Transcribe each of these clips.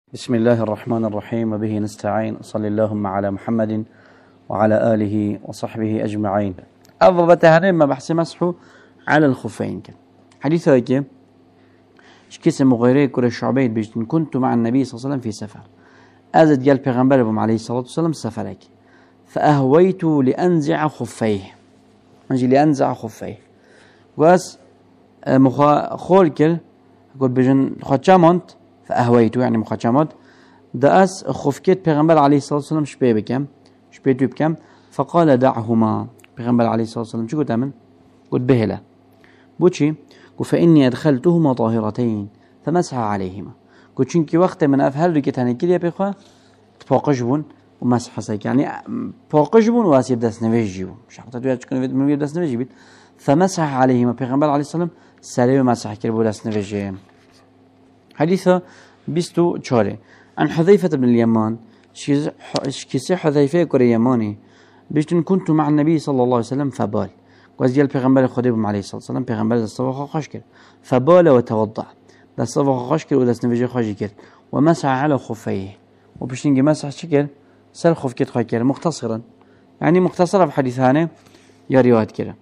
بسم الله الرحمن الرحيم وبه نستعين. صلى اللهم على محمد وعلى آله وصحبه أجمعين. أضبط ما بحث مسحه على الخفين. حديث هيك كيس مغيري كل الشعبين بيجتن كنت مع النبي صلى الله عليه وسلم في سفر أزد قال پیغمبرهم عليه الصلاة والسلام سفرك فأهويت لأنزع خفيه أنجي لأنزع خفيه واس خولكل قل بجن خاتشامونت فأهويت يعني مخاتشامونت داس خفكت پیغمبر عليه الصلاة والسلام شبيه بكم فقال دعهما پیغمبر عليه الصلاة والسلام شو قلت أمن قلت بهلا بوشي قل فإني أدخلتهما طاهرتين فمسح عليهما قلت شنكي وقت من أفهل ركت هنكي يا بيخوا تفاقشبون ومسح سيك يعني فاقشبون واسيب داس نفيجيو شرطة دوية تكون من داس نفيجي فمسح عليهما پیغمبر عليه الصلاة والسلام سليم مسح كربو داس نفيجي. حديثة بيستو تشاري عن حذيفة بن اليمان كيسي حذيفة كوري يماني بيشتن كنت مع النبي صلى الله عليه وسلم فبال وازيال پیغمبر خديبهم عليه الصلاة والسلام پیغمبر دستوخا خوش کرد فبال وتوضع دستوخا خوش کرد ودست نفيجي خوشي کرد ومسح على خفيه وبيشتنجي مسح شكل سل خف كت خوش کرد مختصرا يعني مختصرة في حديثانه يا روايات كده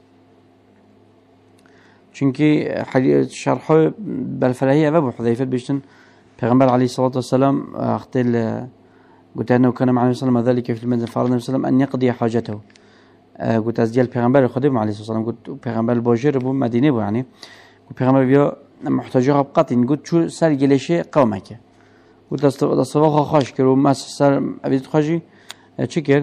چونكي حديث شرحه بالفلاهية أبو حذيفة بيشتن پیغمبر عليه الصلاة والسلام اختل قلت أنه كان مع النبي صلى الله عليه وسلم ذلك في المنزل فأراد النبي صلى الله عليه وسلم أن يقضي حاجته قلت أزديال پیغمبر خديبهم عليه الصلاة والسلام قلت پیغمبر البوجير بو مدينة بو يعني قلت پیغمبر بيا محتاجها بقطين قلت شو سر جلشه قومك قلت الصباح خاش كرو مسح سر أبيت خاجي تشكر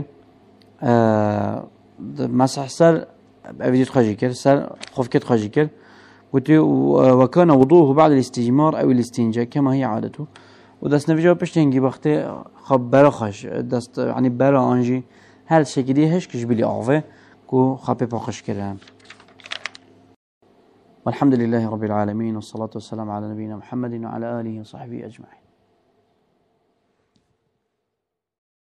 مسح سر أبيت خاجي كر سر خفكت خاجي كر قلت وكان وضوءه بعد الاستجمار أو الاستنجاء كما هي عادته ودست نفجه بشتنجي بخته خب برا خش دست يعني برا أنجي هل شكلي هش كش بلي أعفه كو خابي بخش كده. والحمد لله رب العالمين والصلاة والسلام على نبينا محمد وعلى آله وصحبه أجمعين.